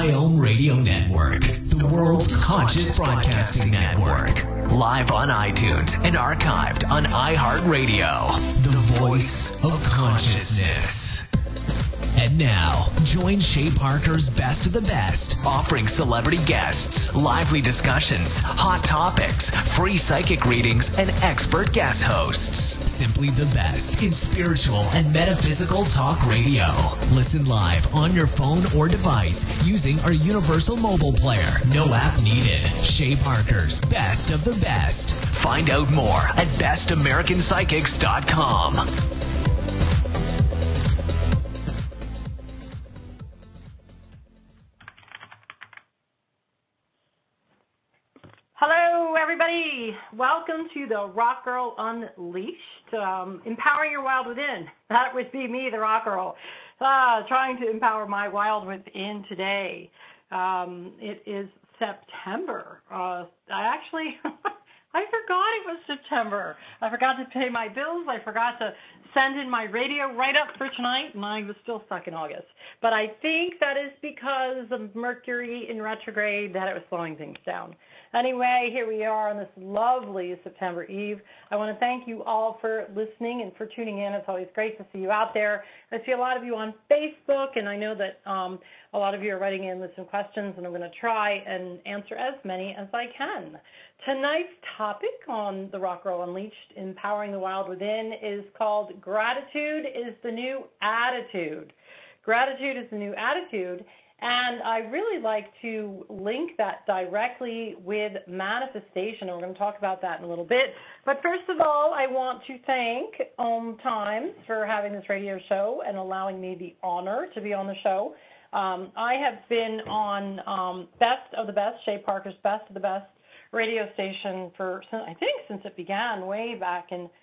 IOM Radio Network, the world's conscious broadcasting network. Live on iTunes and archived on iHeartRadio. The voice of consciousness. And now, join Shay Parker's Best of the Best, offering celebrity guests, lively discussions, hot topics, free psychic readings, and expert guest hosts. Simply the best in spiritual and metaphysical talk radio. Listen live on your phone or device using our universal mobile player. No app needed. Shay Parker's Best of the Best. Find out more at bestamericanpsychics.com. Hello, everybody. Welcome to the Rock Girl Unleashed, empowering your wild within. That would be me, the Rock Girl, trying to empower my wild within today. It is September. I forgot it was September. I forgot to pay my bills. I forgot to send in my radio write-up for tonight, and I was still stuck in August. But I think that is because of Mercury in retrograde, that it was slowing things down. Anyway, here we are on this lovely September Eve. I want to thank you all for listening and for tuning in. It's always great to see you out there. I see a lot of you on Facebook, and I know that a lot of you are writing in with some questions, and I'm going to try and answer as many as I can. Tonight's topic on the Rock Girl Unleashed, Empowering the Wild Within, is called Gratitude is the New Attitude. Gratitude is the new attitude. And I really like to link that directly with manifestation, and we're going to talk about that in a little bit. But first of all, I want to thank Times for having this radio show and allowing me the honor to be on the show. I have been on Best of the Best, Shay Parker's Best of the Best radio station for, I think, since it began way back in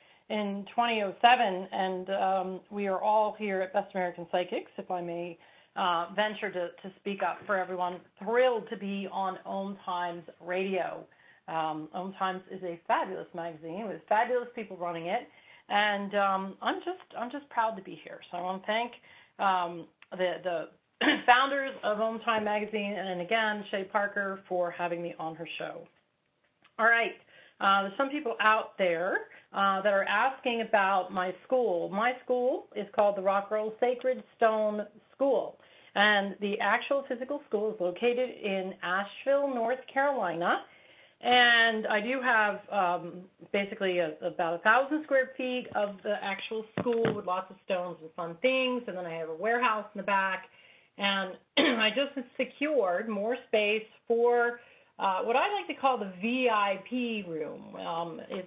2007. And we are all here at Best American Psychics, if I may venture to speak up for everyone. Thrilled to be on Om Times Radio. Om Times is a fabulous magazine with fabulous people running it, and I'm just proud to be here. So I want to thank the founders of Om Time magazine, and again Shay Parker for having me on her show. All right. There's some people out there that are asking about my school. My school is called the Rock Girl Sacred Stone School, and the actual physical school is located in Asheville, North Carolina, and I do have basically about 1,000 square feet of the actual school with lots of stones and fun things, and then I have a warehouse in the back, and I just secured more space for what I like to call the VIP room. It's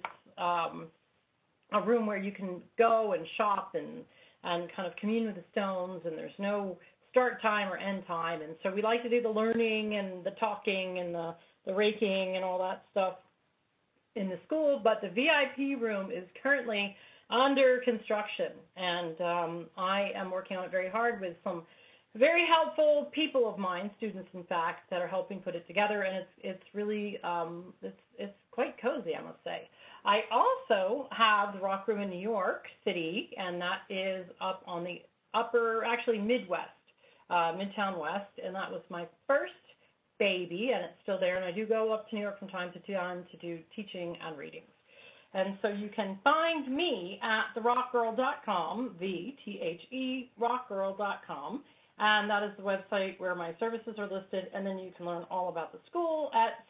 a room where you can go and shop and kind of commune with the stones, and there's no start time or end time. And so we like to do the learning and the talking and the raking and all that stuff in the school. But the VIP room is currently under construction, and I am working on it very hard with some very helpful people of mine, students in fact, that are helping put it together, and it's really it's quite cozy, I must say. I also have the Rock Room in New York City, and that is up on the Midwest, Midtown West, and that was my first baby, and it's still there, and I do go up to New York from time to time to do teaching and readings. And so you can find me at therockgirl.com, VTHE, rockgirl.com, and that is the website where my services are listed, and then you can learn all about the school at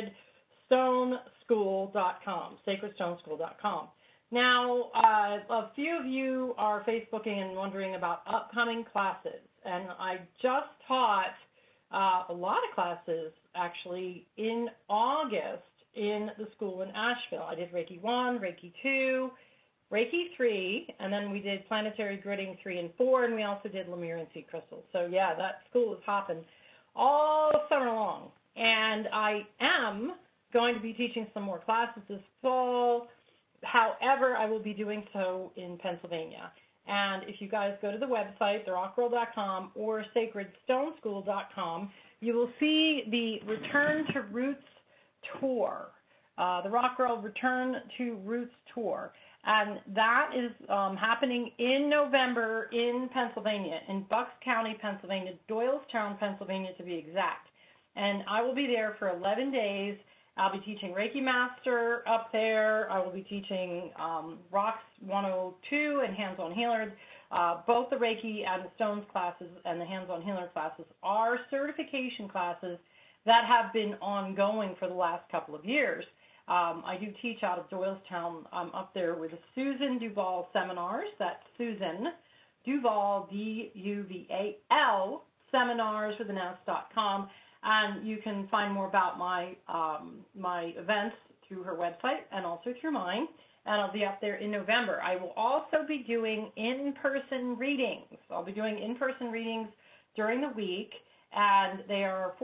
sacredstoneschool.com, sacredstoneschool.com. Now, a few of you are Facebooking and wondering about upcoming classes, and I just taught a lot of classes, actually, in August in the school in Asheville. I did Reiki 1, Reiki 2, Reiki 3, and then we did Planetary Gridding 3 and 4, and we also did Lemire and Sea Crystals. So, yeah, that school is hopping all summer long. And I am going to be teaching some more classes this fall. However, I will be doing so in Pennsylvania. And if you guys go to the website, therockgirl.com or sacredstoneschool.com, you will see the Return to Roots tour, the Rock Girl Return to Roots tour. And that is happening in November in Pennsylvania, in Bucks County, Pennsylvania, Doylestown, Pennsylvania to be exact. And I will be there for 11 days. I'll be teaching Reiki Master up there. I will be teaching Rocks 102 and Hands-on Healers. Both the Reiki and the Stones classes and the Hands-on Healer classes are certification classes that have been ongoing for the last couple of years. I do teach out of Doylestown. I'm up there with the Susan Duval seminars. That's Susan Duval, D-U-V-A-L, seminars with an S.com. And you can find more about my events through her website and also through mine. And I'll be up there in November. I will also be doing in-person readings. I'll be doing in-person readings during the week, and they are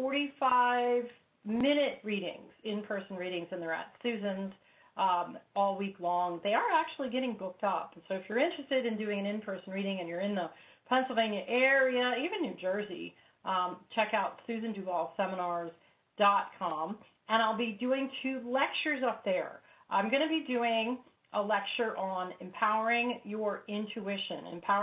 45-minute readings, in-person readings, and they're at Susan's all week long. They are actually getting booked up. So if you're interested in doing an in-person reading and you're in the Pennsylvania area, even New Jersey, check out SusanDuvalSeminars.com. And I'll be doing 2 lectures up there. I'm going to be doing a lecture on empowering your intuition,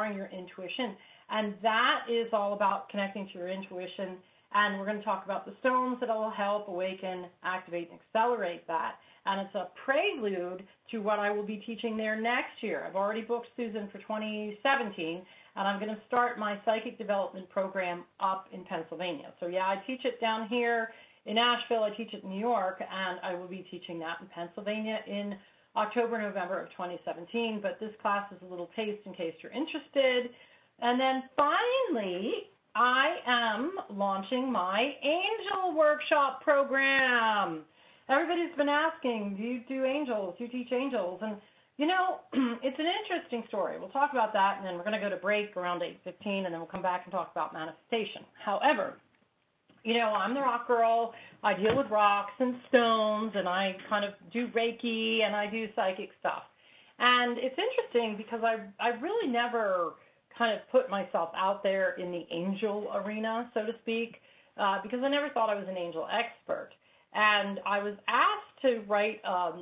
and that is all about connecting to your intuition, and we're going to talk about the stones that will help awaken, activate, and accelerate that, and it's a prelude to what I will be teaching there next year. I've already booked Susan for 2017, and I'm going to start my psychic development program up in Pennsylvania. So yeah, I teach it down here in Asheville, I teach it in New York, and I will be teaching that in Pennsylvania in October, November of 2017. But this class is a little taste in case you're interested. And then finally, I am launching my Angel Workshop program. Everybody's been asking, do you do angels? Do you teach angels? And, you know, it's an interesting story. We'll talk about that, and then we're going to go to break around 8:15, and then we'll come back and talk about manifestation. However, you know, I'm the rock girl. I deal with rocks and stones, and I kind of do Reiki, and I do psychic stuff. And it's interesting because I really never kind of put myself out there in the angel arena, so to speak, because I never thought I was an angel expert. And I was asked to write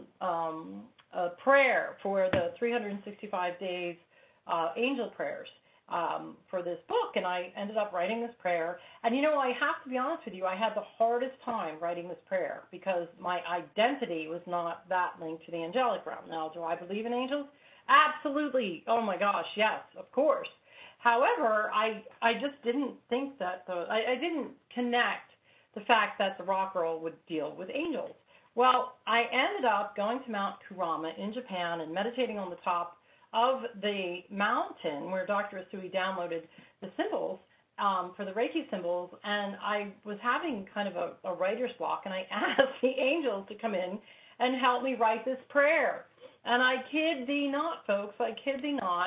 a prayer for the 365 days angel prayers for this book, and I ended up writing this prayer. And, you know, I have to be honest with you, I had the hardest time writing this prayer because my identity was not that linked to the angelic realm. Now, do I believe in angels? Absolutely. Oh, my gosh, yes, of course. However, I just didn't think that I didn't connect the fact that the rock girl would deal with angels. Well, I ended up going to Mount Kurama in Japan and meditating on the top of the mountain where Dr. Asui downloaded the symbols for the Reiki symbols, and I was having kind of a writer's block, and I asked the angels to come in and help me write this prayer. And I kid thee not, folks, I kid thee not,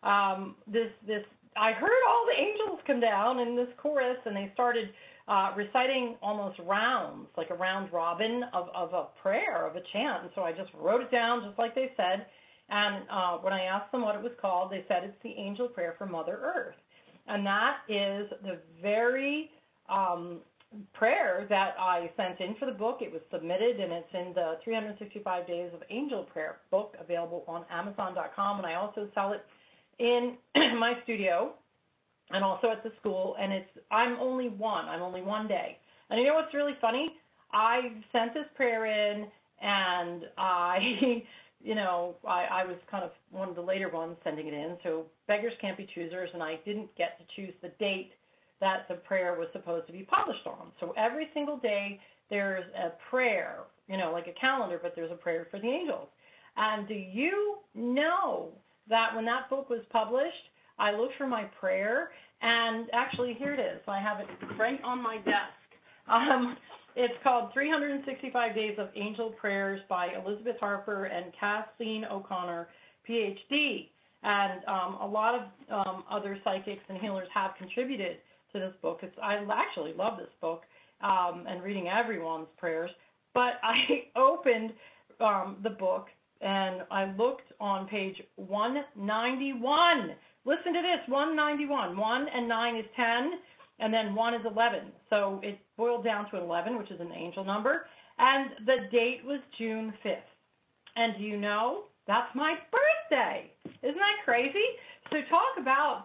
I heard all the angels come down in this chorus, and they started reciting almost rounds, like a round robin of a prayer, of a chant. And so I just wrote it down just like they said. And when I asked them what it was called, they said it's the Angel Prayer for Mother Earth. And that is the very prayer that I sent in for the book. It was submitted, and it's in the 365 Days of Angel Prayer book, available on Amazon.com. And I also sell it in my studio and also at the school. And I'm only one day. And you know what's really funny? I sent this prayer in, and I was kind of one of the later ones sending it in, so beggars can't be choosers, and I didn't get to choose the date that the prayer was supposed to be published on. So every single day there's a prayer, like a calendar, but there's a prayer for the angels. And do you know that when that book was published, I looked for my prayer, and actually here it is. I have it right on my desk. It's called 365 Days of Angel Prayers by Elizabeth Harper and Kathleen O'Connor, Ph.D. And a lot of other psychics and healers have contributed to this book. I actually love this book and reading everyone's prayers. But I opened the book, and I looked on page 191. Listen to this, 191. 1 and 9 is 10. And then 1 is 11. So it boiled down to 11, which is an angel number. And the date was June 5th. And do you know that's my birthday. Isn't that crazy? So talk about,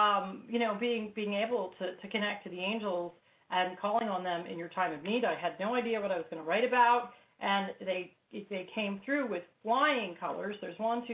being able to connect to the angels and calling on them in your time of need. I had no idea what I was going to write about, and they came through with flying colors. There's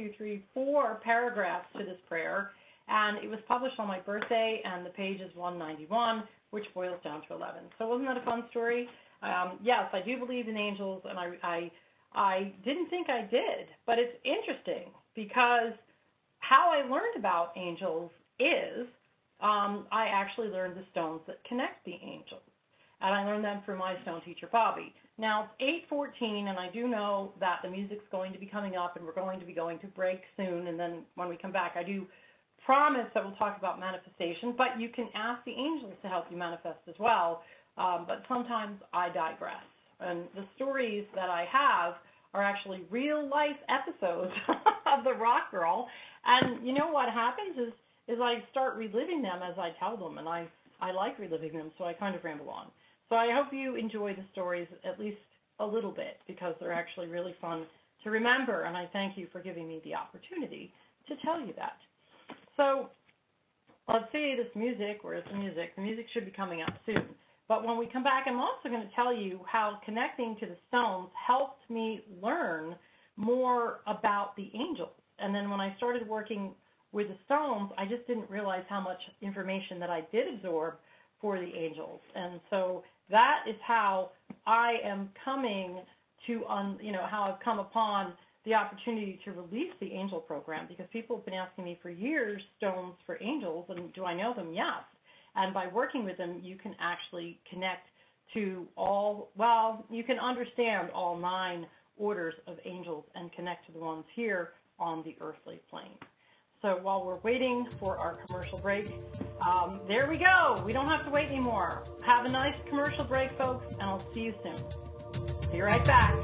4 paragraphs to this prayer, and it was published on my birthday, and the page is 191, which boils down to 11. So wasn't that a fun story? Yes, I do believe in angels, and I didn't think I did, but it's interesting because how I learned about angels is I actually learned the stones that connect the angels, and I learned them through my stone teacher, Bobby. Now, it's 8:14, and I do know that the music's going to be coming up, and we're going to be going to break soon, and then when we come back, I do promise that we'll talk about manifestation, but you can ask the angels to help you manifest as well, but sometimes I digress. And the stories that I have are actually real-life episodes of the Rock Girl, and you know what happens is I start reliving them as I tell them, and I like reliving them, so I kind of ramble on. So I hope you enjoy the stories at least a little bit, because they're actually really fun to remember, and I thank you for giving me the opportunity to tell you that. So let's see this music. Where's the music? The music should be coming up soon. But when we come back, I'm also going to tell you how connecting to the stones helped me learn more about the angels. And then when I started working with the stones, I just didn't realize how much information that I did absorb for the angels. And so that is how I am coming to, how I've come upon the opportunity to release the angel program, because people have been asking me for years, stones for angels, and do I know them? Yes. And by working with them, you can actually connect to you can understand all 9 orders of angels and connect to the ones here on the earthly plane. So while we're waiting for our commercial break, there we go. We don't have to wait anymore. Have a nice commercial break, folks, and I'll see you soon. Be right back.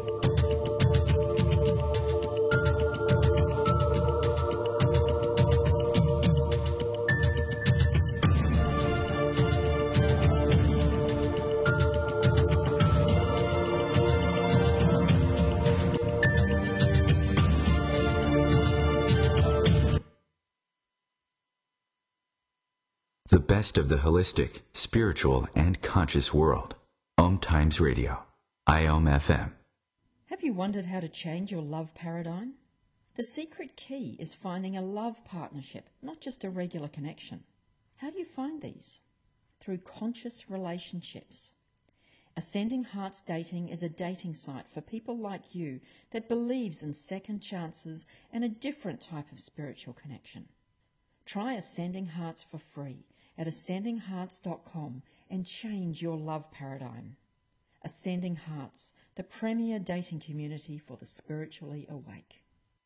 The best of the holistic, spiritual, and conscious world. Om Times Radio. IOM FM. Have you wondered how to change your love paradigm? The secret key is finding a love partnership, not just a regular connection. How do you find these? Through conscious relationships. Ascending Hearts Dating is a dating site for people like you that believes in second chances and a different type of spiritual connection. Try Ascending Hearts for free at ascendinghearts.com and change your love paradigm. Ascending Hearts, the premier dating community for the spiritually awake.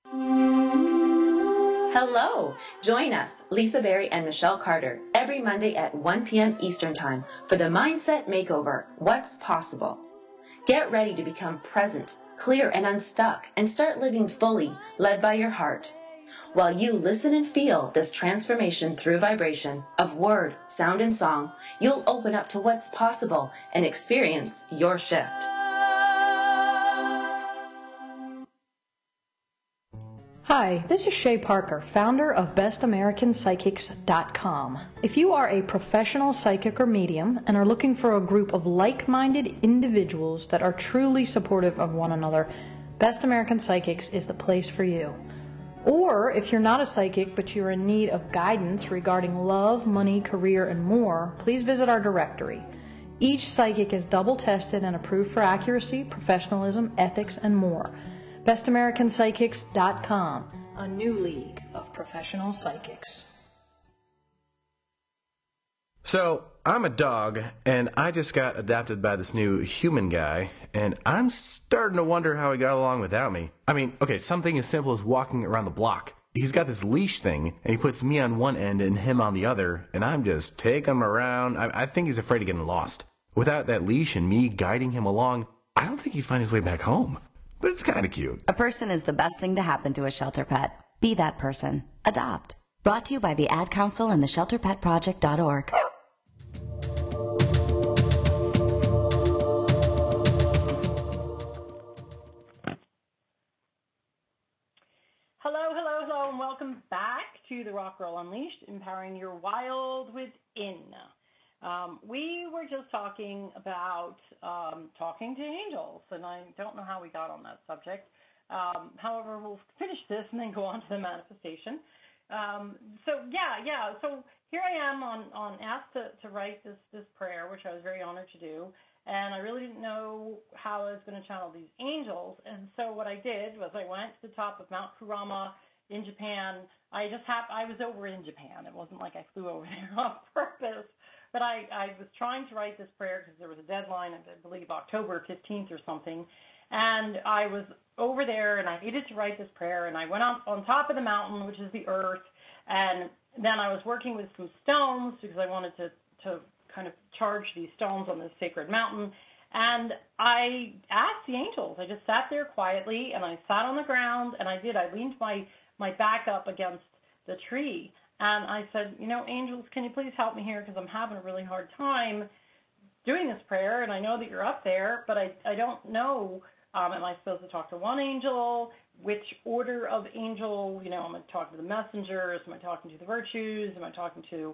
Hello! Join us, Lisa Berry and Michelle Carter, every Monday at 1 p.m. Eastern Time for the Mindset Makeover, What's Possible. Get ready to become present, clear, and unstuck, and start living fully, led by your heart. While you listen and feel this transformation through vibration of word, sound, and song, you'll open up to what's possible and experience your shift. Hi, this is Shay Parker, founder of BestAmericanPsychics.com. If you are a professional psychic or medium and are looking for a group of like-minded individuals that are truly supportive of one another, Best American Psychics is the place for you. Or if you're not a psychic but you're in need of guidance regarding love, money, career, and more, please visit our directory. Each psychic is double tested and approved for accuracy, professionalism, ethics, and more. BestAmericanPsychics.com, a new league of professional psychics. So, I'm a dog, and I just got adopted by this new human guy, and I'm starting to wonder how he got along without me. I mean, okay, something as simple as walking around the block. He's got this leash thing, and he puts me on one end and him on the other, and I'm just taking him around. I think he's afraid of getting lost. Without that leash and me guiding him along, I don't think he'd find his way back home. But it's kind of cute. A person is the best thing to happen to a shelter pet. Be that person. Adopt. Brought to you by the Ad Council and the ShelterPetProject.org. Rock Girl Unleashed, empowering your wild within. We were just talking about talking to angels, and I don't know how we got on that subject. However, we'll finish this and then go on to the manifestation. So here I am on asked to write this prayer, which I was very honored to do, and I really didn't know how I was going to channel these angels. And so what I did was I went to the top of Mount Kurama in Japan. I was over in Japan. It wasn't like I flew over there on purpose, but I was trying to write this prayer because there was a deadline of, I believe, October 15th or something. And I was over there, and I needed to write this prayer, and I went on top of the mountain, which is the earth, and then I was working with some stones because I wanted to kind of charge these stones on this sacred mountain. And I asked the angels. I just sat there quietly, and I sat on the ground, and I leaned my back up against the tree, and I said, angels, can you please help me here because I'm having a really hard time doing this prayer, and I know that you're up there, but I don't know. Am I supposed to talk to one angel? Which order of angel? Am I talking to the messengers? Am I talking to the virtues? Am I talking to,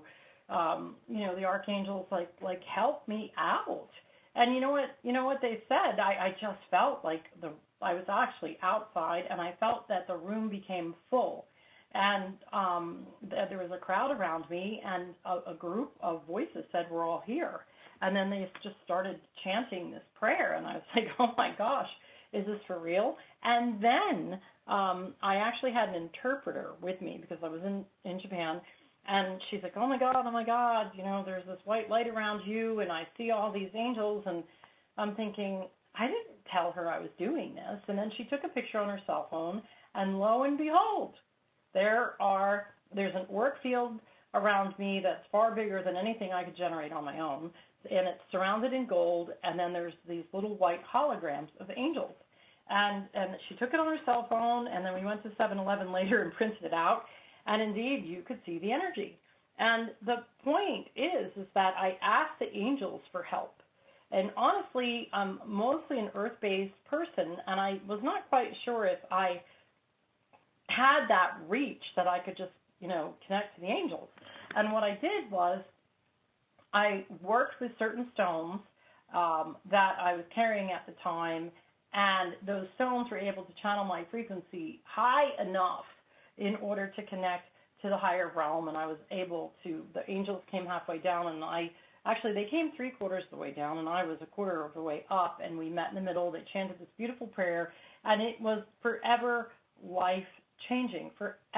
the archangels? Like help me out. And you know what they said? I just felt like I was actually outside, and I felt that the room became full, and there was a crowd around me, and a group of voices said, "We're all here." And then they just started chanting this prayer, and I was like, oh my gosh, is this for real? And then I actually had an interpreter with me because I was in Japan, and she's like, oh my God, there's this white light around you, and I see all these angels, and I'm thinking, I didn't tell her I was doing this. And then she took a picture on her cell phone, and lo and behold, there's an auric field around me that's far bigger than anything I could generate on my own, and it's surrounded in gold, and then there's these little white holograms of angels. And she took it on her cell phone, and then we went to 7-Eleven later and printed it out, and indeed, you could see the energy. And the point is that I asked the angels for help. And honestly, I'm mostly an earth-based person, and I was not quite sure if I had that reach that I could just, connect to the angels. And what I did was I worked with certain stones that I was carrying at the time, and those stones were able to channel my frequency high enough in order to connect to the higher realm, and I was able to, the angels came halfway down, and they came 3/4 of the way down, and I was 1/4 of the way up, and we met in the middle. They chanted this beautiful prayer, and it was forever life-changing.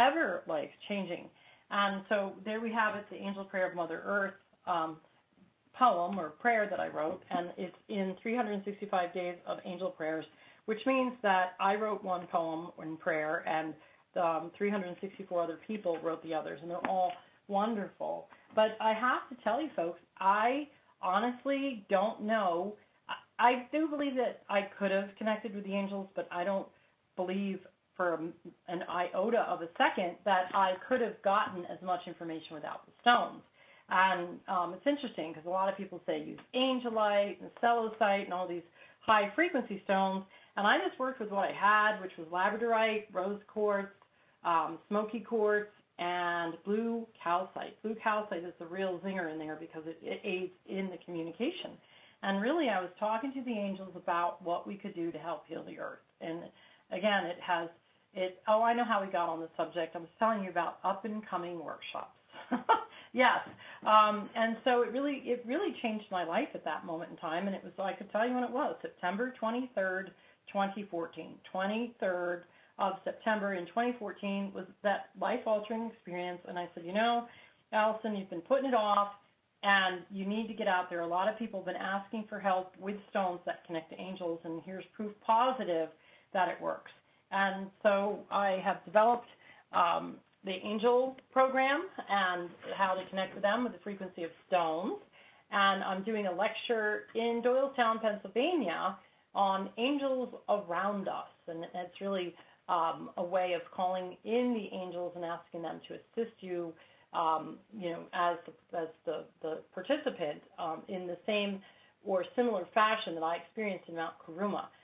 And so there we have it, the Angel Prayer of Mother Earth poem or prayer that I wrote, and it's in 365 days of angel prayers, which means that I wrote one poem in prayer, and 364 other people wrote the others, and they're all wonderful. But I have to tell you, folks, I honestly don't know. I do believe that I could have connected with the angels, but I don't believe for an iota of a second that I could have gotten as much information without the stones. And it's interesting because a lot of people say use angelite and celestite and all these high-frequency stones, and I just worked with what I had, which was labradorite, rose quartz, smoky quartz, and blue calcite. Blue calcite is the real zinger in there because it aids in the communication. And really, I was talking to the angels about what we could do to help heal the earth. And again, I know how we got on the subject. I was telling you about up-and-coming workshops. Yes. And so it really changed my life at that moment in time. And it was, I could tell you when it was, September 23rd, 2014. 23rd of September in 2014 was that life-altering experience. And I said, Allison, you've been putting it off, and you need to get out there. A lot of people have been asking for help with stones that connect to angels, and here's proof positive that it works. And so I have developed the angel program and how to connect with them with the frequency of stones. And I'm doing a lecture in Doylestown, Pennsylvania on angels around us. And it's really a way of calling in the angels and asking them to assist you, as the participant in the same or similar fashion that I experienced in Mount Kurama.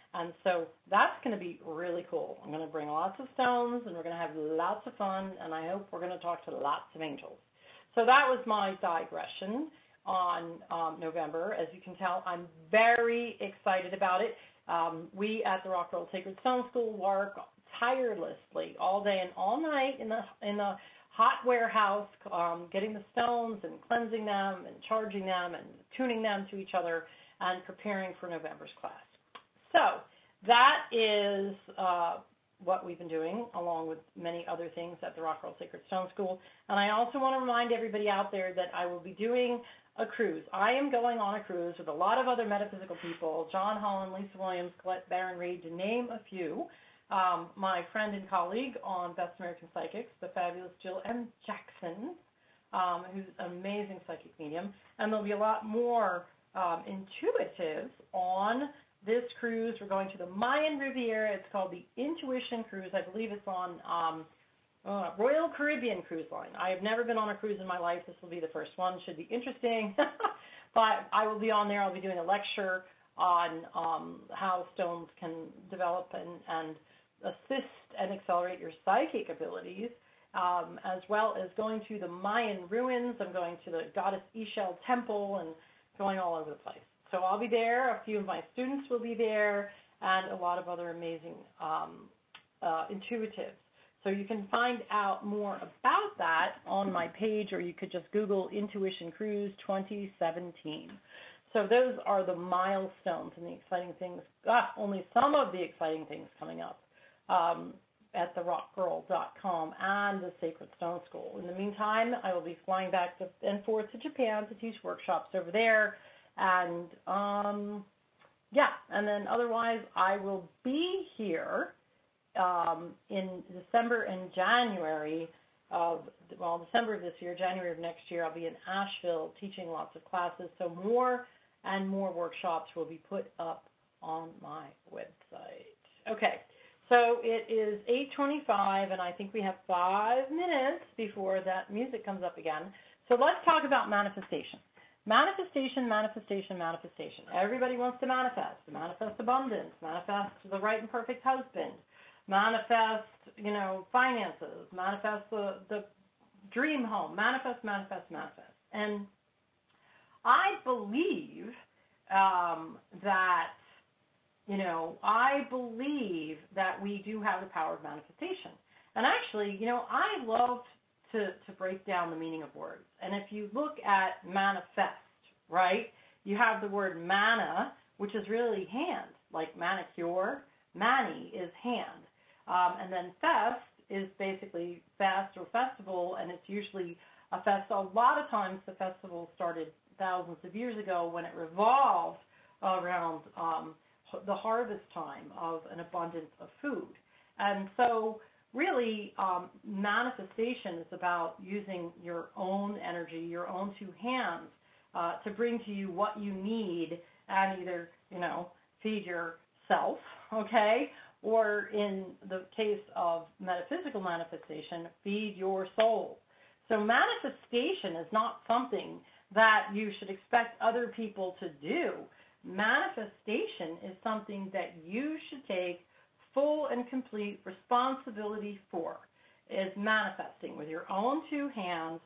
And so that's going to be really cool. I'm going to bring lots of stones, and we're going to have lots of fun, and I hope we're going to talk to lots of angels. So that was my digression on November. As you can tell, I'm very excited about it. We at the Rock World Sacred Stone School work tirelessly all day and all night in the hot warehouse, getting the stones and cleansing them and charging them and tuning them to each other and preparing for November's class. So that is what we've been doing, along with many other things at the Rock World Sacred Stone School. And I also want to remind everybody out there that I will be doing a cruise. I am going on a cruise with a lot of other metaphysical people, John Holland, Lisa Williams, Colette Baron-Reid, to name a few. My friend and colleague on Best American Psychics, the fabulous Jill M. Jackson, who's an amazing psychic medium. And there'll be a lot more intuitives on this cruise. We're going to the Mayan Riviera. It's called the Intuition Cruise. I believe it's on Royal Caribbean Cruise Line. I have never been on a cruise in my life. This will be the first one. Should be interesting. But I will be on there. I'll be doing a lecture on how stones can develop and assist and accelerate your psychic abilities, as well as going to the Mayan ruins. I'm going to the goddess Ixchel temple and going all over the place. So I'll be there. A few of my students will be there, and a lot of other amazing intuitives. So you can find out more about that on my page, or you could just Google Intuition Cruise 2017. So those are the milestones and the exciting things, only some of the exciting things coming up at therockgirl.com and the Sacred Stone School. In the meantime, I will be flying back and forth to Japan to teach workshops over there. And, and then otherwise I will be here in December and January December of this year, January of next year, I'll be in Asheville teaching lots of classes. So more and more workshops will be put up on my website. Okay, so it is 8:25, and I think we have 5 minutes before that music comes up again. So let's talk about manifestation. Manifestation. Everybody wants to manifest abundance, manifest the right and perfect husband, manifest, finances, manifest the dream home, manifest. And I believe that we do have the power of manifestation. And actually, I love to break down the meaning of words. And if you look at manifest, right, you have the word mana, which is really hand, like manicure. Mani is hand. And then fest is basically fast or festival, and it's usually a fest. A lot of times the festival started thousands of years ago when it revolved around the harvest time of an abundance of food. And so really, manifestation is about using your own energy, your own two hands, to bring to you what you need and either, feed yourself, okay, or in the case of metaphysical manifestation, feed your soul. So manifestation is not something that you should expect other people to do. Manifestation is something that you should take full and complete responsibility for, is manifesting with your own two hands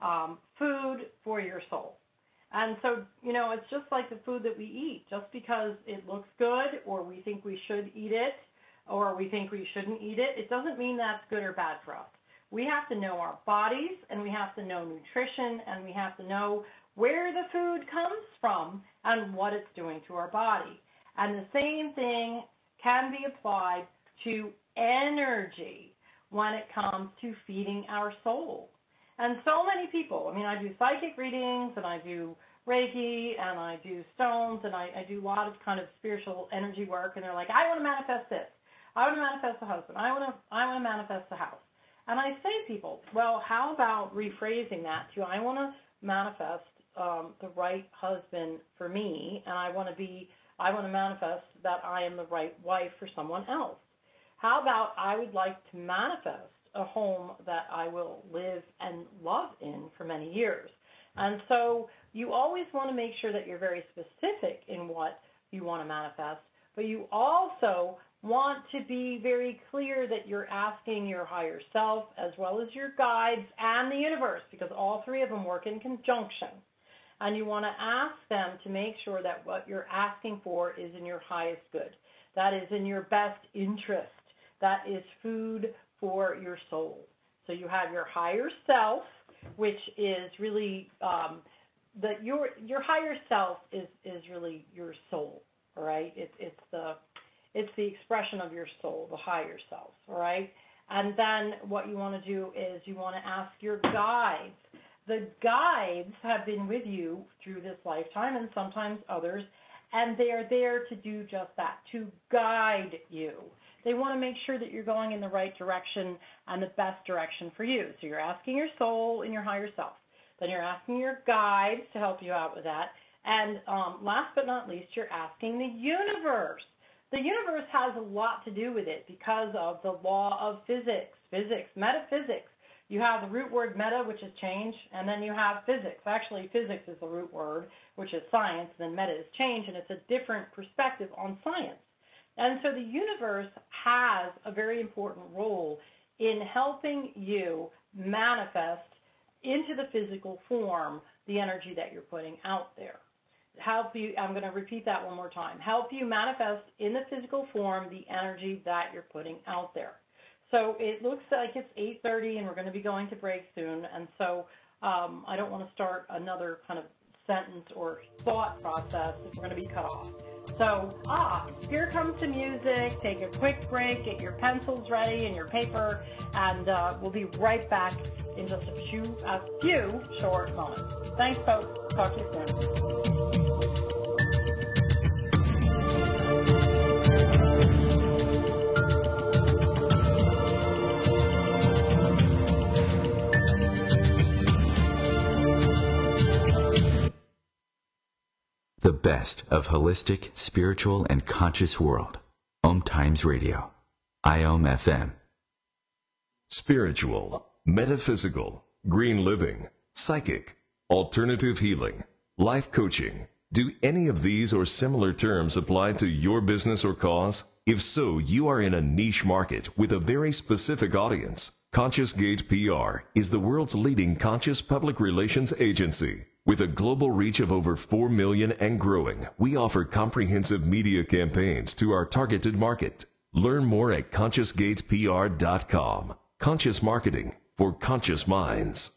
food for your soul. And so, it's just like the food that we eat. Just because it looks good or we think we should eat it or we think we shouldn't eat it, it doesn't mean that's good or bad for us. We have to know our bodies, and we have to know nutrition, and we have to know where the food comes from and what it's doing to our body. And the same thing can be applied to energy when it comes to feeding our soul. And so many people, I do psychic readings, and I do Reiki, and I do stones, and I do a lot of kind of spiritual energy work, and they're like, I want to manifest this. I want to manifest a husband. I want to manifest a house. And I say to people, well, how about rephrasing that to, I want to manifest the right husband for me, and I want to manifest that I am the right wife for someone else. How about I would like to manifest a home that I will live and love in for many years? And so you always want to make sure that you're very specific in what you want to manifest, but you also want to be very clear that you're asking your higher self as well as your guides and the universe, because all three of them work in conjunction. And you want to ask them to make sure that what you're asking for is in your highest good. That is in your best interest. That is food for your soul. So you have your higher self, which is really your higher self is really your soul. All right, it's the expression of your soul, the higher self. All right, and then what you want to do is you want to ask your guides. The guides have been with you through this lifetime and sometimes others, and they are there to do just that, to guide you. They want to make sure that you're going in the right direction and the best direction for you. So you're asking your soul and your higher self. Then you're asking your guides to help you out with that. And last but not least, you're asking the universe. The universe has a lot to do with it because of the law of physics, metaphysics. You have the root word meta, which is change, and then you have physics. Actually, physics is the root word, which is science, and then meta is change, and it's a different perspective on science. And so the universe has a very important role in helping you manifest into the physical form the energy that you're putting out there. Help you, I'm going to repeat that one more time, help you manifest in the physical form the energy that you're putting out there. So it looks like it's 8:30 and we're going to be going to break soon, and so I don't want to start another kind of sentence or thought process if we're going to be cut off. So, here comes the music. Take a quick break, get your pencils ready and your paper, and we'll be right back in just a few short moments. Thanks, folks. Talk to you soon. The best of holistic, spiritual, and conscious world. Om Times Radio. IOM FM. Spiritual, metaphysical, green living, psychic, alternative healing, life coaching. Do any of these or similar terms apply to your business or cause? If so, you are in a niche market with a very specific audience. Conscious Gate PR is the world's leading conscious public relations agency. With a global reach of over 4 million and growing, we offer comprehensive media campaigns to our targeted market. Learn more at ConsciousGatesPR.com. Conscious marketing for conscious minds.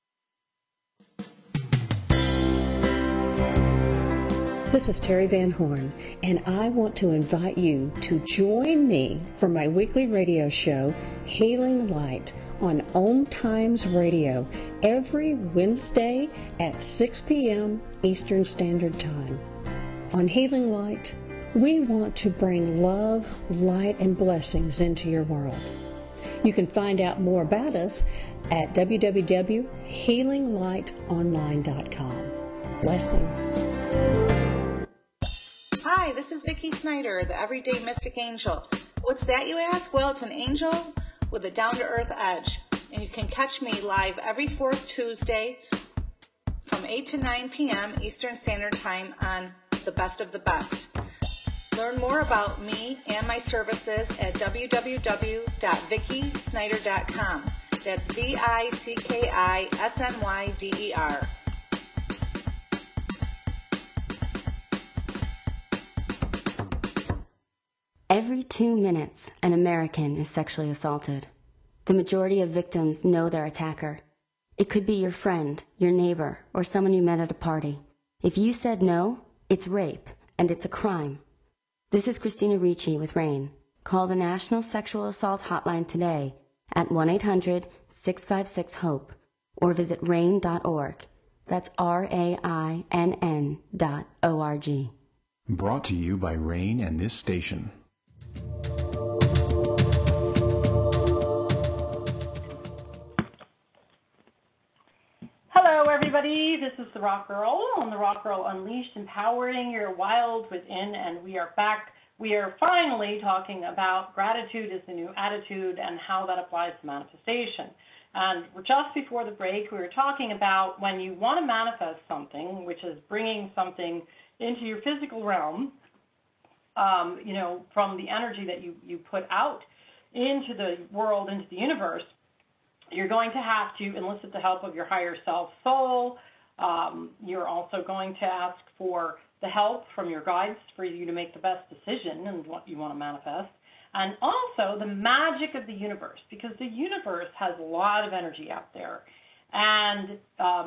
This is Terry Van Horn, and I want to invite you to join me for my weekly radio show, Healing Light, on Om Times Radio every Wednesday at 6 p.m. Eastern Standard Time. On Healing Light, we want to bring love, light, and blessings into your world. You can find out more about us at www.healinglightonline.com. Blessings. Hi, this is Vicki Snyder, the Everyday Mystic Angel. What's that, you ask? Well, it's an angel with a down-to-earth edge. And you can catch me live every fourth Tuesday from 8 to 9 p.m. Eastern Standard Time on The Best of the Best. Learn more about me and my services at www.vickysnyder.com. That's VICKISNYDER. Every 2 minutes, an American is sexually assaulted. The majority of victims know their attacker. It could be your friend, your neighbor, or someone you met at a party. If you said no, it's rape, and it's a crime. This is Christina Ricci with RAIN. Call the National Sexual Assault Hotline today at 1-800-656-HOPE or visit RAIN.org. That's RAINN.org. Brought to you by RAIN and this station. Hello, everybody. This is the Rock Girl on the Rock Girl Unleashed, empowering your wild within, and we are back. We are finally talking about gratitude as the new attitude and how that applies to manifestation. And just before the break, we were talking about when you want to manifest something, which is bringing something into your physical realm, from the energy that you put out into the world, into the universe, you're going to have to enlist the help of your higher self soul. You're also going to ask for the help from your guides for you to make the best decision and what you want to manifest. And also the magic of the universe, because the universe has a lot of energy out there. And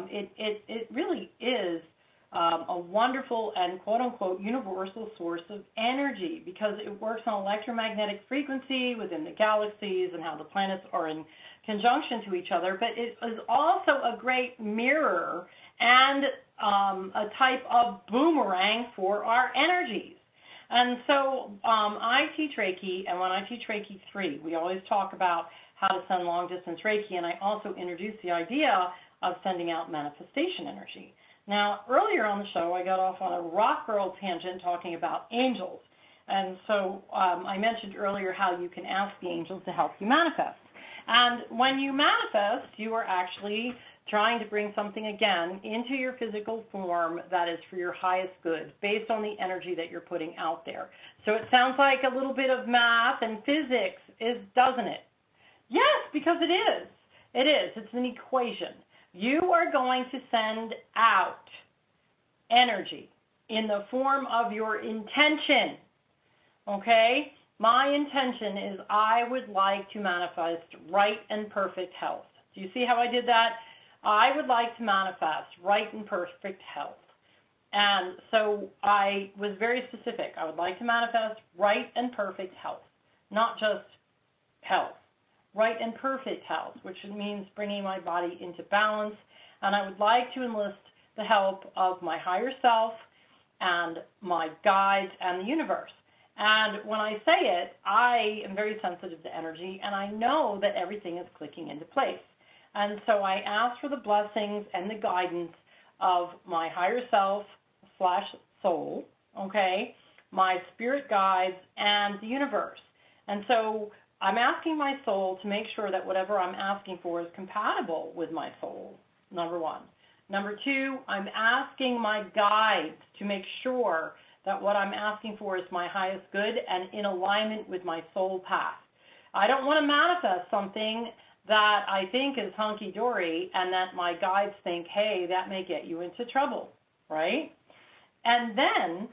it really is a wonderful and quote-unquote universal source of energy, because it works on electromagnetic frequency within the galaxies and how the planets are in conjunction to each other. But it is also a great mirror and a type of boomerang for our energies. And so I teach Reiki, and when I teach Reiki 3, we always talk about how to send long-distance Reiki, and I also introduce the idea of sending out manifestation energy. Now, earlier on the show, I got off on a rock girl tangent talking about angels. And so I mentioned earlier how you can ask the angels to help you manifest. And when you manifest, you are actually trying to bring something, again, into your physical form that is for your highest good, based on the energy that you're putting out there. So it sounds like a little bit of math and physics, doesn't it? Yes, because it is. It is. It's an equation. You are going to send out energy in the form of your intention, okay? My intention is I would like to manifest right and perfect health. Do you see how I did that? I would like to manifest right and perfect health. And so I was very specific. I would like to manifest right and perfect health, not just health. Right and perfect health, which means bringing my body into balance. And I would like to enlist the help of my higher self and my guides and the universe. And when I say it, I am very sensitive to energy, and I know that everything is clicking into place. And so I ask for the blessings and the guidance of my higher self / soul, okay, my spirit guides, and the universe. And so I'm asking my soul to make sure that whatever I'm asking for is compatible with my soul, number one. Number two, I'm asking my guides to make sure that what I'm asking for is my highest good and in alignment with my soul path. I don't want to manifest something that I think is hunky-dory and that my guides think, hey, that may get you into trouble, right? And then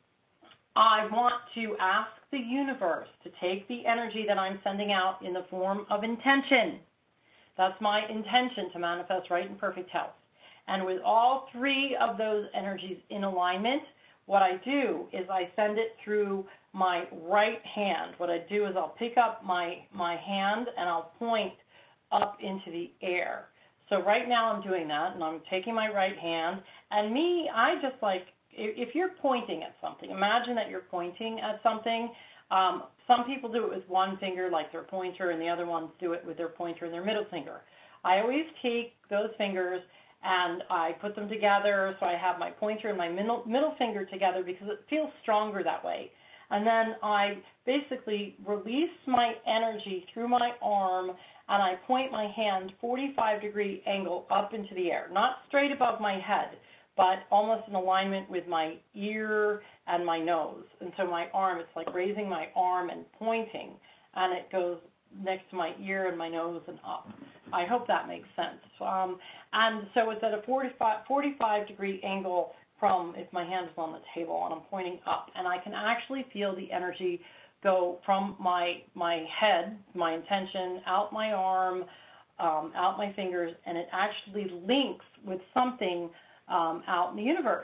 I want to ask the universe to take the energy that I'm sending out in the form of intention. That's my intention, to manifest right and perfect health. And with all three of those energies in alignment, what I do is I send it through my right hand. What I do is I'll pick up my hand and I'll point up into the air. So right now I'm doing that, and I'm taking my right hand, and I just like, if you're pointing at something, imagine that you're pointing at something. Some people do it with one finger, like their pointer, and the other ones do it with their pointer and their middle finger. I always take those fingers and I put them together, so I have my pointer and my middle finger together because it feels stronger that way. And then I basically release my energy through my arm, and I point my hand 45-degree angle up into the air, not straight above my head, but almost in alignment with my ear and my nose. And so my arm, it's like raising my arm and pointing, and it goes next to my ear and my nose and up. I hope that makes sense. And so it's at a 45-degree angle from, if my hand is on the table and I'm pointing up, and I can actually feel the energy go from my head, my intention, out my arm, out my fingers, and it actually links with something out in the universe.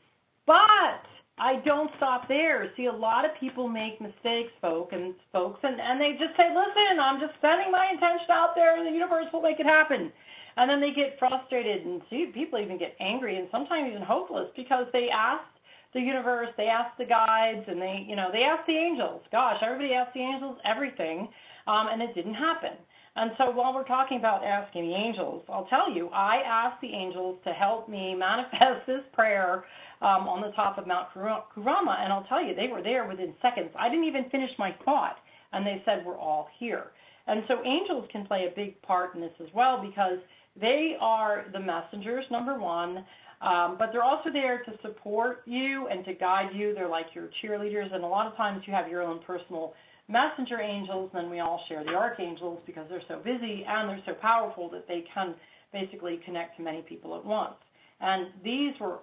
But I don't stop there. See, a lot of people make mistakes, folks, and they just say, listen, I'm just sending my intention out there and the universe will make it happen. And then they get frustrated, and see, people even get angry and sometimes even hopeless because they asked the universe, they asked the guides, and they asked the angels. Gosh, everybody asked the angels everything, and it didn't happen. And so while we're talking about asking the angels, I'll tell you, I asked the angels to help me manifest this prayer on the top of Mount Kurama, and I'll tell you, they were there within seconds. I didn't even finish my thought, and they said, we're all here. And so angels can play a big part in this as well because they are the messengers, number one. But they're also there to support you and to guide you. They're like your cheerleaders, and a lot of times you have your own personal messenger angels, and then we all share the archangels because they're so busy and they're so powerful that they can basically connect to many people at once. And these were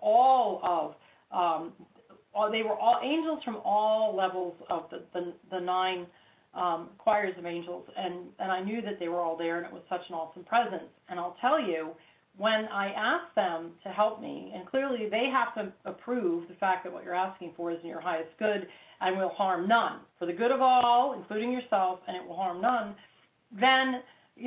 they were all angels from all levels of the 9 choirs of angels, and I knew that they were all there, and it was such an awesome presence. And I'll tell you, when I asked them to help me, and clearly they have to approve the fact that what you're asking for is in your highest good and will harm none, for the good of all, including yourself, and it will harm none, then,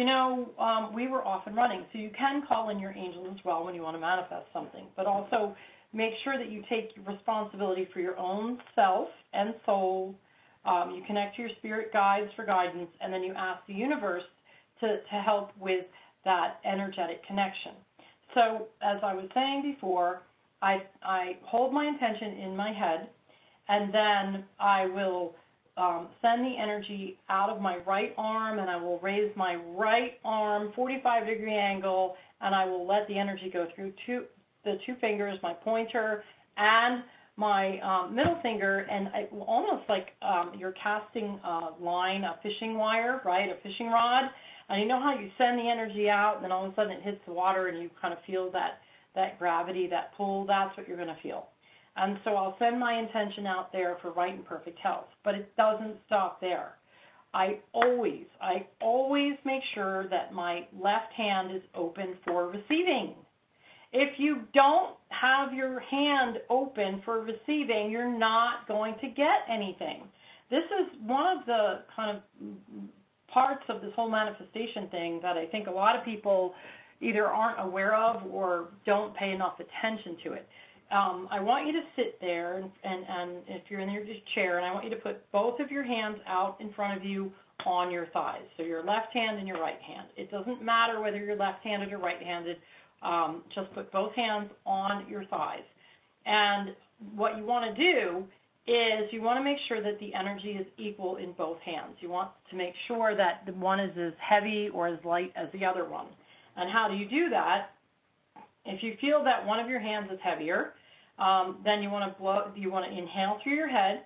we were off and running. So you can call in your angels as well when you want to manifest something, but also make sure that you take responsibility for your own self and soul. You connect to your spirit guides for guidance, and then you ask the universe to help with that energetic connection. So as I was saying before, I hold my intention in my head, and then I will send the energy out of my right arm, and I will raise my right arm 45-degree angle, and I will let the energy go through the 2 fingers, my pointer and my middle finger, and almost like you're casting a line, a fishing wire, right, a fishing rod. And you know how you send the energy out, and then all of a sudden it hits the water, and you kind of feel that gravity, that pull. That's what you're going to feel. And so I'll send my intention out there for right and perfect health. But it doesn't stop there. I always make sure that my left hand is open for receiving. If you don't have your hand open for receiving, you're not going to get anything. This is one of the kind of parts of this whole manifestation thing that I think a lot of people either aren't aware of or don't pay enough attention to it. I want you to sit there, and if you're in your chair, and I want you to put both of your hands out in front of you on your thighs, so your left hand and your right hand. It doesn't matter whether you're left-handed or right-handed. Just put both hands on your thighs. And what you want to do is you want to make sure that the energy is equal in both hands. You want to make sure that the one is as heavy or as light as the other one. And how do you do that? If you feel that one of your hands is heavier, then you want to inhale through your head,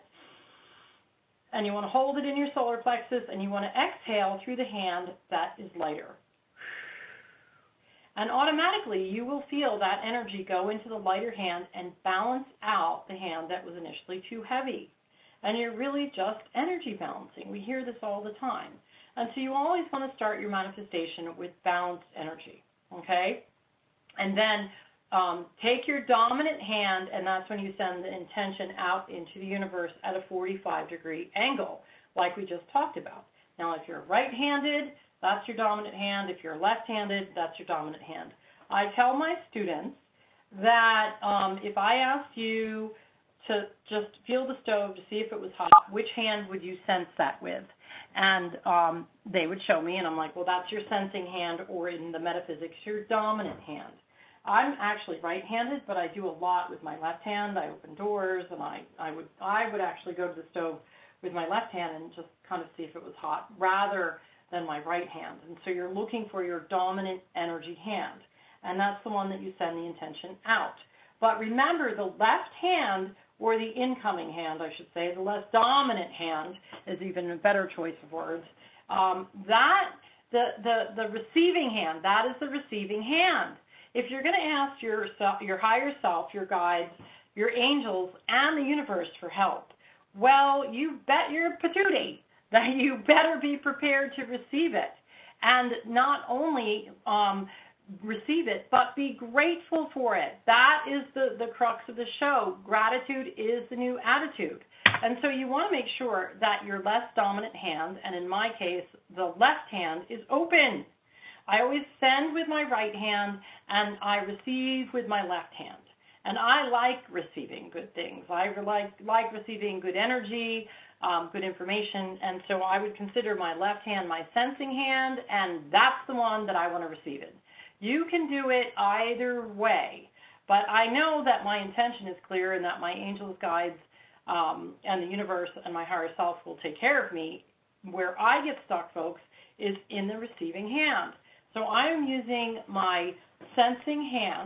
and you want to hold it in your solar plexus, and you want to exhale through the hand that is lighter. And automatically you will feel that energy go into the lighter hand and balance out the hand that was initially too heavy. And you're really just energy balancing. We hear this all the time. And so you always want to start your manifestation with balanced energy, okay? And then take your dominant hand, and that's when you send the intention out into the universe at a 45-degree angle, like we just talked about. Now, if you're right-handed, that's your dominant hand. If you're left-handed, that's your dominant hand. I tell my students that if I asked you to just feel the stove to see if it was hot, which hand would you sense that with? And they would show me, and I'm like, well, that's your sensing hand, or in the metaphysics, your dominant hand. I'm actually right-handed, but I do a lot with my left hand. I open doors, and I would actually go to the stove with my left hand and just kind of see if it was hot, rather than my right hand. And so you're looking for your dominant energy hand, and that's the one that you send the intention out. But remember, the left hand, or the incoming hand, I should say, the less dominant hand is even a better choice of words. The receiving hand, that is the receiving hand. If you're going to ask your higher self, your guides, your angels, and the universe for help, well, you bet your patootie that you better be prepared to receive it. And not only receive it, but be grateful for it. That is the crux of the show. Gratitude is the new attitude. And so you want to make sure that your less dominant hand, and in my case, the left hand, is open. I always send with my right hand, and I receive with my left hand. And I like receiving good things. I like receiving good energy, good information, and so I would consider my left hand my sensing hand, and that's the one that I want to receive it. You can do it either way, but I know that my intention is clear and that my angels, guides, and the universe and my higher self will take care of me. Where I get stuck, folks, is in the receiving hand. So I am using my sensing hand,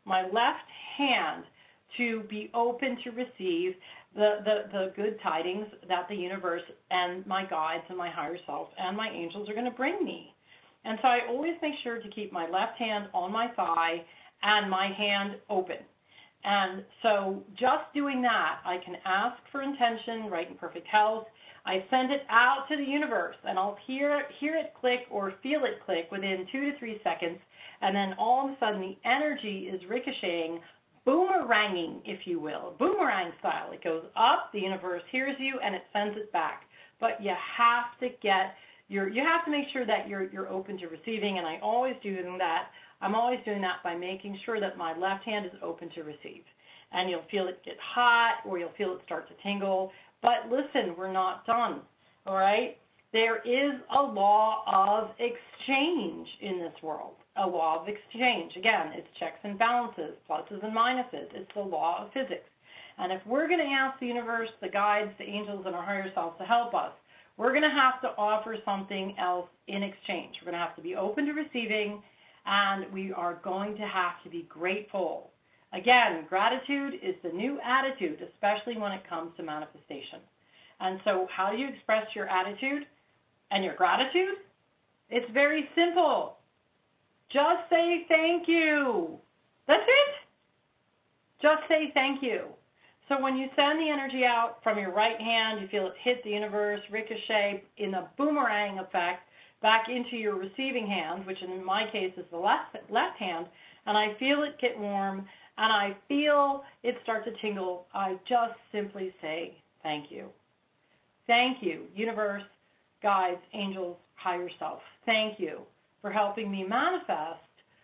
my left hand to be open to receive the good tidings that the universe and my guides and my higher self and my angels are going to bring me. And so I always make sure to keep my left hand on my thigh and my hand open. And so just doing that, I can ask for intention, right in perfect health. I send it out to the universe, and I'll hear it click or feel it click within 2 to 3 seconds, and then all of a sudden the energy is ricocheting, boomeranging, if you will, boomerang style. It goes up, the universe hears you, and it sends it back. But you have to you have to make sure that you're open to receiving, and I'm always doing that by making sure that my left hand is open to receive. And you'll feel it get hot, or you'll feel it start to tingle. But listen, we're not done, all right? There is a law of exchange in this world, a law of exchange. Again, it's checks and balances, pluses and minuses. It's the law of physics. And if we're going to ask the universe, the guides, the angels, and our higher selves to help us, we're going to have to offer something else in exchange. We're going to have to be open to receiving, and we are going to have to be grateful. Again, gratitude is the new attitude, especially when it comes to manifestation. And so how do you express your attitude and your gratitude? It's very simple. Just say thank you. That's it. Just say thank you. So when you send the energy out from your right hand, you feel it hit the universe, ricochet in a boomerang effect back into your receiving hand, which in my case is the left hand, and I feel it get warm, and I feel it start to tingle. I just simply say thank you. Thank you, universe, guides, angels, higher self. Thank you for helping me manifest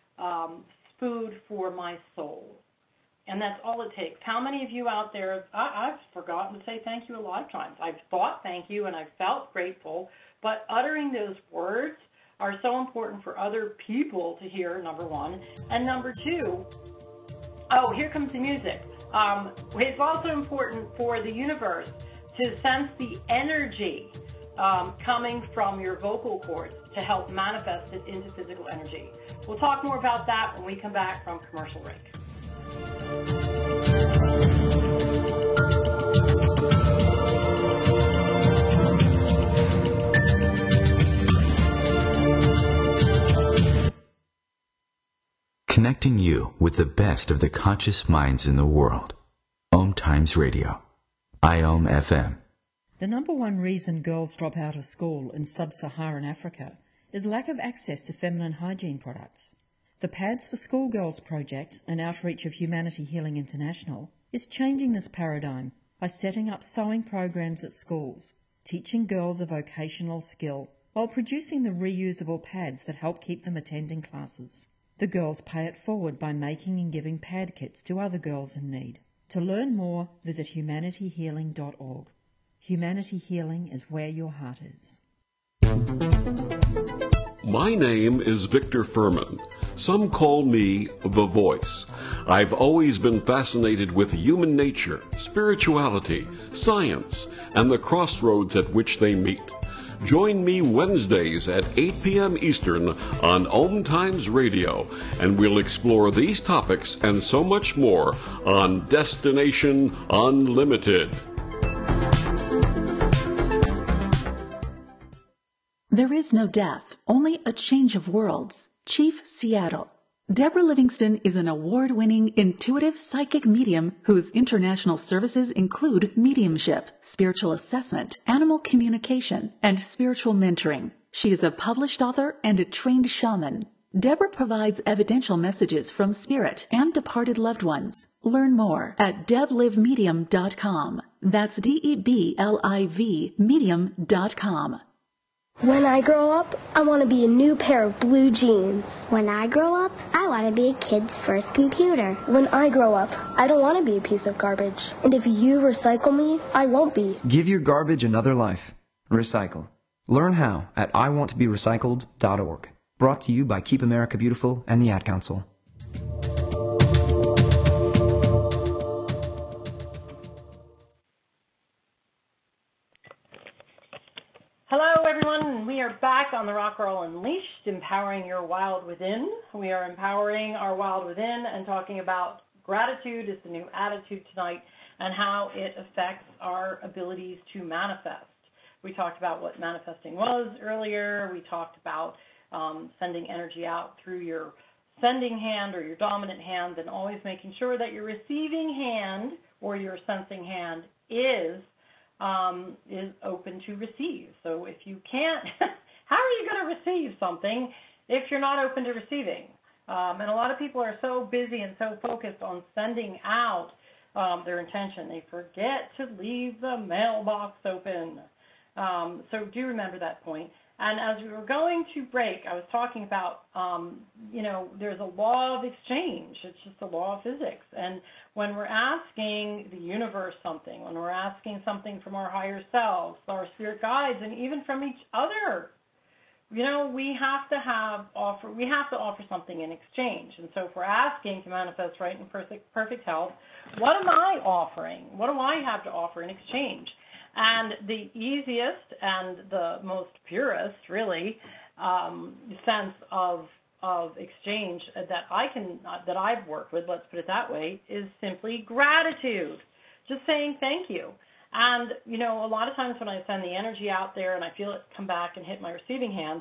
food for my soul. And that's all it takes. How many of you out there, I've forgotten to say thank you a lot of times. I've thought thank you and I've felt grateful, but uttering those words are so important for other people to hear, number one. And number two, oh, here comes the music. It's also important for the universe to sense the energy coming from your vocal cords to help manifest it into physical energy. We'll talk more about that when we come back from commercial break. Connecting you with the best of the conscious minds in the world. Om Times Radio. IOM FM. The number one reason girls drop out of school in sub-Saharan Africa is lack of access to feminine hygiene products. The Pads for Schoolgirls project, an outreach of Humanity Healing International, is changing this paradigm by setting up sewing programs at schools, teaching girls a vocational skill, while producing the reusable pads that help keep them attending classes. The girls pay it forward by making and giving pad kits to other girls in need. To learn more, visit humanityhealing.org. Humanity Healing is where your heart is. My name is Victor Furman. Some call me The Voice. I've always been fascinated with human nature, spirituality, science, and the crossroads at which they meet. Join me Wednesdays at 8 p.m. Eastern on Om Times Radio, and we'll explore these topics and so much more on Destination Unlimited. There is no death, only a change of worlds. Chief Seattle. Deborah Livingston is an award-winning intuitive psychic medium whose international services include mediumship, spiritual assessment, animal communication, and spiritual mentoring. She is a published author and a trained shaman. Deborah provides evidential messages from spirit and departed loved ones. Learn more at deblivemedium.com. That's DEBLIV medium.com. When I grow up, I want to be a new pair of blue jeans. When I grow up, I want to be a kid's first computer. When I grow up, I don't want to be a piece of garbage. And if you recycle me, I won't be. Give your garbage another life. Recycle. Learn how at iwanttoberecycled.org. Brought to you by Keep America Beautiful and the Ad Council. Hello, everyone. everyone. We are back on the Rock Girl Unleashed, empowering your wild within. We are empowering our wild within and talking about gratitude is the new attitude tonight and how it affects our abilities to manifest. We talked about what manifesting was earlier. We talked about sending energy out through your sending hand or your dominant hand, and always making sure that your receiving hand or your sensing hand is open to receive. So if you can't, how are you going to receive something if you're not open to receiving? And a lot of people are so busy and so focused on sending out their intention, they forget to leave the mailbox open. So do remember that point. And as we were going to break, I was talking about, there's a law of exchange. It's just a law of physics. And when we're asking the universe something, when we're asking something from our higher selves, our spirit guides, and even from each other, we have to offer something in exchange. And so if we're asking to manifest right and perfect health, what am I offering? What do I have to offer in exchange? And the easiest and the most purest, really, sense of exchange that I've worked with, let's put it that way, is simply gratitude. Just saying thank you. And, a lot of times when I send the energy out there and I feel it come back and hit my receiving hand,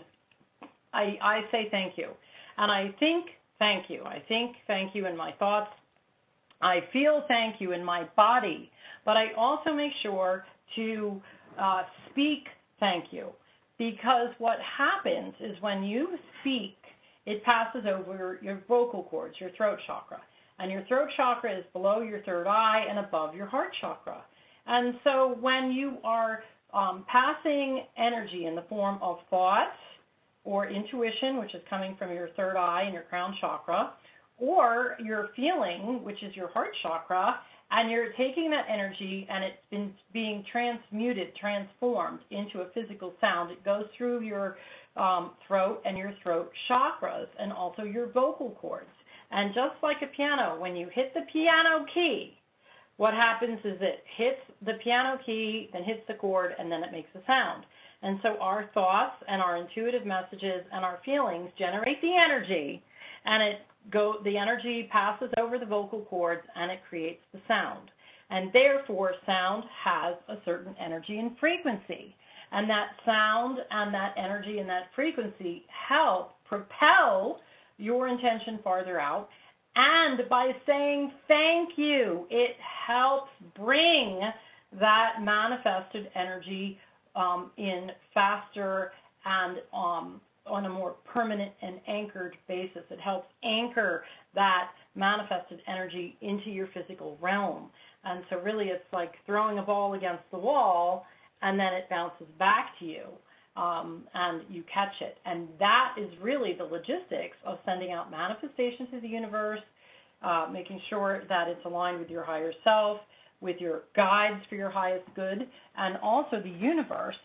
I say thank you. And I think thank you. I think thank you in my thoughts. I feel thank you in my body. But I also make sure to speak thank you, because what happens is when you speak, it passes over your vocal cords, your throat chakra. And your throat chakra is below your third eye and above your heart chakra. And so when you are passing energy in the form of thought or intuition, which is coming from your third eye and your crown chakra, or your feeling, which is your heart chakra, and you're taking that energy and it's been being transformed into a physical sound. It goes through your throat and your throat chakras and also your vocal cords. And just like a piano, when you hit the piano key, what happens is it hits the piano key, then hits the chord, and then it makes a sound. And so our thoughts and our intuitive messages and our feelings generate the energy, and the energy passes over the vocal cords and it creates the sound. And therefore, sound has a certain energy and frequency. And that sound and that energy and that frequency help propel your intention farther out. And by saying thank you, it helps bring that manifested energy in faster and on a more permanent and anchored basis. It helps anchor that manifested energy into your physical realm. And so really it's like throwing a ball against the wall and then it bounces back to you and you catch it. And that is really the logistics of sending out manifestation to the universe, making sure that it's aligned with your higher self, with your guides for your highest good, and also the universe.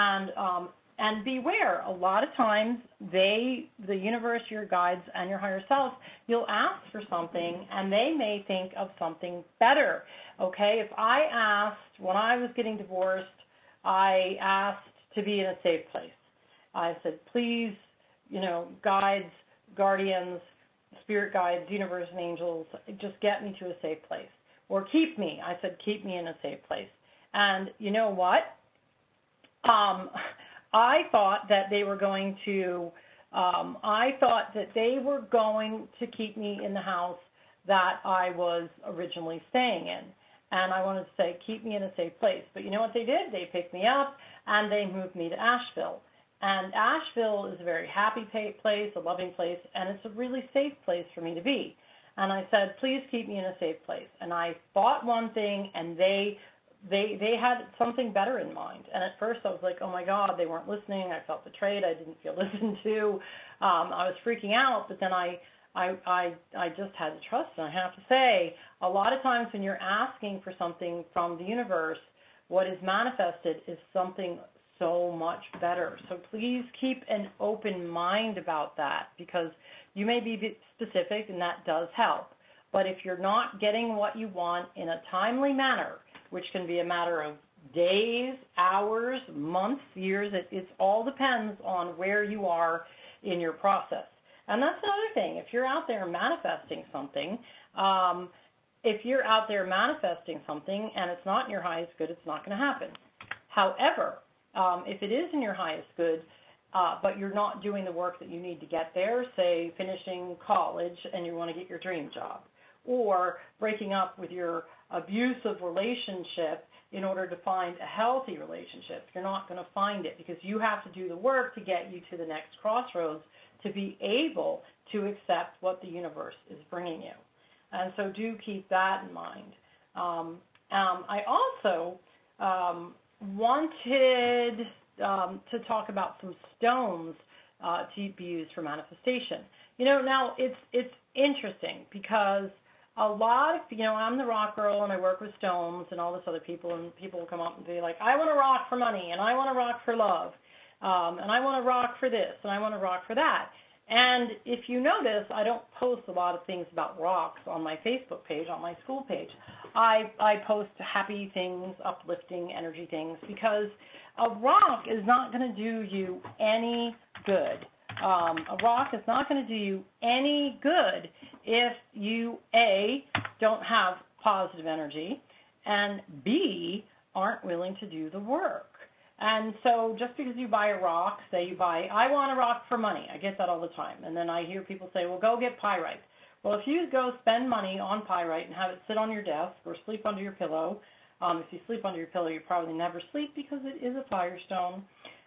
And beware, a lot of times the universe, your guides, and your higher self, you'll ask for something and they may think of something better. Okay, if I asked, when I was getting divorced, I asked to be in a safe place. I said, please, guides, guardians, spirit guides, universe and angels, just get me to a safe place. Or keep me. I said, keep me in a safe place. And you know what? I thought that they were going to keep me in the house that I was originally staying in. And I wanted to say, keep me in a safe place. But you know what they did? They picked me up and they moved me to Asheville. And Asheville is a very happy place, a loving place, and it's a really safe place for me to be. And I said, please keep me in a safe place. And I thought one thing, and they had something better in mind. And at first I was like, oh my God, they weren't listening. I felt betrayed. I didn't feel listened to. I was freaking out, but then I just had to trust. And I have to say, a lot of times when you're asking for something from the universe, what is manifested is something so much better. So please keep an open mind about that, because you may be specific and that does help. But if you're not getting what you want in a timely manner, which can be a matter of days, hours, months, years. It all depends on where you are in your process. And that's another thing. If you're out there manifesting something, and it's not in your highest good, it's not going to happen. However, if it is in your highest good, but you're not doing the work that you need to get there, say finishing college and you want to get your dream job, or breaking up with your abusive relationship in order to find a healthy relationship, you're not going to find it because you have to do the work to get you to the next crossroads to be able to accept what the universe is bringing you. And so do keep that in mind. I also wanted to talk about some stones to be used for manifestation. Now it's interesting because a lot of, I'm the rock girl and I work with stones and all this other people, and people will come up and be like, I want to rock for money and I want to rock for love, and I want to rock for this and I want to rock for that. And if you notice, I don't post a lot of things about rocks on my Facebook page, on my school page. I post happy things, uplifting energy things, because a rock is not going to do you any good. A rock is not going to do you any good if you, A, don't have positive energy, and B, aren't willing to do the work. And so just because you buy a rock, say you buy, I want a rock for money. I get that all the time. And then I hear people say, well, go get pyrite. Well, if you go spend money on pyrite and have it sit on your desk or sleep under your pillow, if you sleep under your pillow, you probably never sleep because it is a firestone.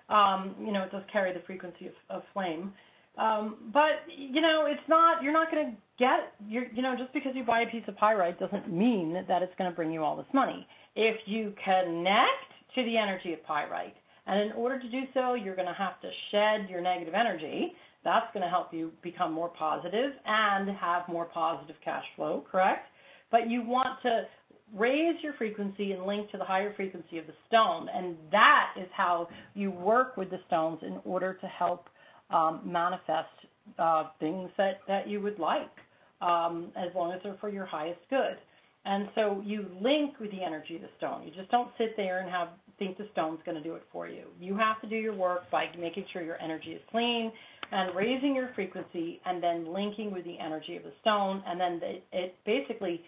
It does carry the frequency of flame. But, it's not, you're not going to get, just because you buy a piece of pyrite doesn't mean that it's going to bring you all this money. If you connect to the energy of pyrite, and in order to do so, you're going to have to shed your negative energy. That's going to help you become more positive and have more positive cash flow, correct? But you want to raise your frequency and link to the higher frequency of the stone, and that is how you work with the stones in order to help manifest things that you would like, as long as they're for your highest good. And so you link with the energy of the stone. You just don't sit there and think the stone's going to do it for you. You have to do your work by making sure your energy is clean and raising your frequency and then linking with the energy of the stone. And then it basically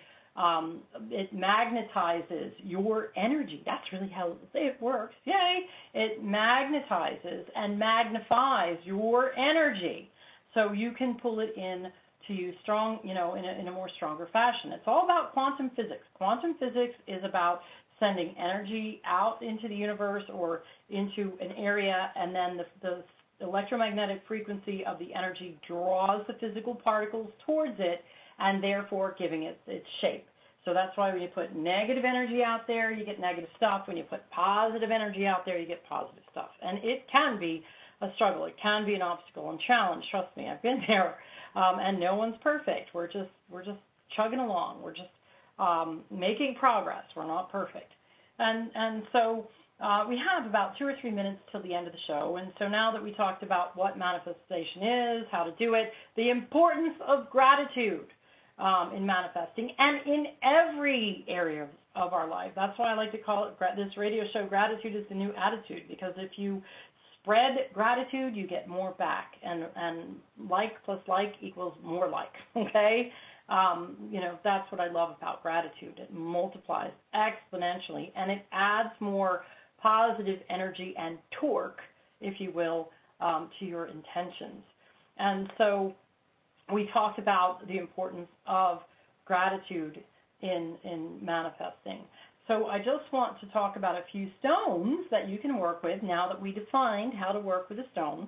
it magnetizes your energy. That's really how it works. Yay! It magnetizes and magnifies your energy so you can pull it in to use strong, in a more stronger fashion. It's all about quantum physics. Quantum physics is about sending energy out into the universe or into an area, and then the electromagnetic frequency of the energy draws the physical particles towards it, and therefore giving it its shape. So that's why when you put negative energy out there, you get negative stuff. When you put positive energy out there, you get positive stuff. And it can be a struggle. It can be an obstacle and challenge. Trust me, I've been there. And no one's perfect. We're just chugging along. We're just making progress. We're not perfect. And so we have about 2 or 3 minutes till the end of the show. And so now that we talked about what manifestation is, how to do it, the importance of gratitude in manifesting and in every area of our life. That's why I like to call it this radio show, Gratitude is the New Attitude, because if you spread gratitude, you get more back, and like plus like equals more like, okay? That's what I love about gratitude. It multiplies exponentially, and it adds more positive energy and torque, if you will, to your intentions. And so we talked about the importance of gratitude in manifesting. So I just want to talk about a few stones that you can work with now that we defined how to work with a stone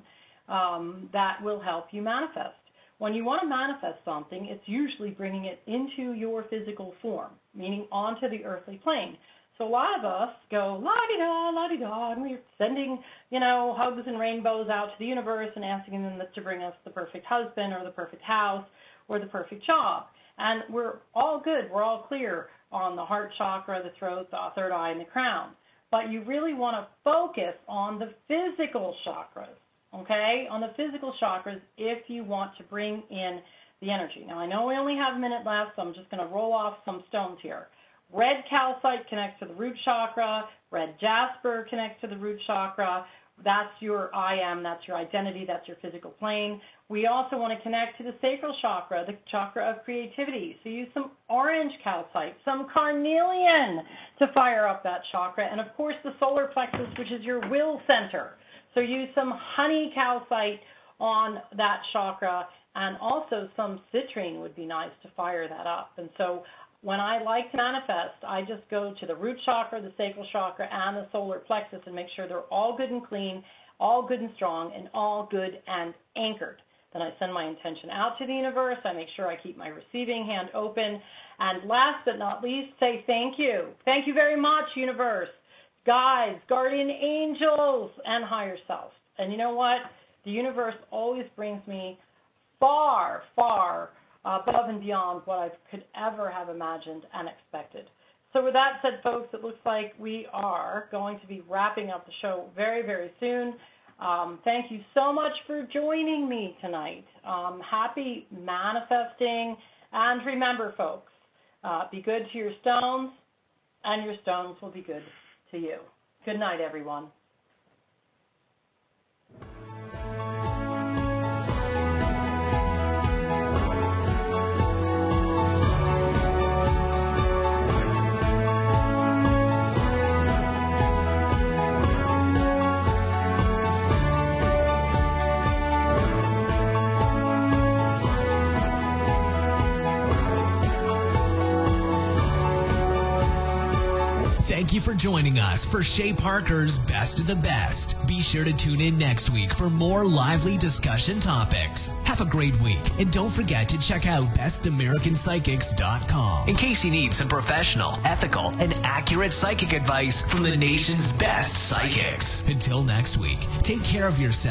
that will help you manifest. When you want to manifest something, it's usually bringing it into your physical form, meaning onto the earthly plane. So a lot of us go la-di-da, la-di-da, and we're sending, hugs and rainbows out to the universe and asking them to bring us the perfect husband or the perfect house or the perfect job. And we're all good. We're all clear on the heart chakra, the throat, the third eye, and the crown. But you really want to focus on the physical chakras, okay? On the physical chakras if you want to bring in the energy. Now, I know we only have a minute left, so I'm just going to roll off some stones here. Red calcite connects to the root chakra. Red jasper connects to the root chakra. That's your I am, that's your identity, that's your physical plane. We also want to connect to the sacral chakra, the chakra of creativity. So use some orange calcite, some carnelian to fire up that chakra, and of course the solar plexus, which is your will center. So use some honey calcite on that chakra, and also some citrine would be nice to fire that up. And so when I like to manifest, I just go to the root chakra, the sacral chakra, and the solar plexus and make sure they're all good and clean, all good and strong, and all good and anchored. Then I send my intention out to the universe. I make sure I keep my receiving hand open. And last but not least, say thank you. Thank you very much, universe, guides, guardian angels, and higher self. And you know what? The universe always brings me far, far above and beyond what I could ever have imagined and expected. So with that said, folks, it looks like we are going to be wrapping up the show very, very soon. Thank you so much for joining me tonight. Happy manifesting. And remember, folks, be good to your stones, and your stones will be good to you. Good night, everyone. Thank you for joining us for Shay Parker's Best of the Best. Be sure to tune in next week for more lively discussion topics. Have a great week, and don't forget to check out bestamericanpsychics.com in case you need some professional, ethical, and accurate psychic advice from the nation's best psychics. Until next week, take care of yourself.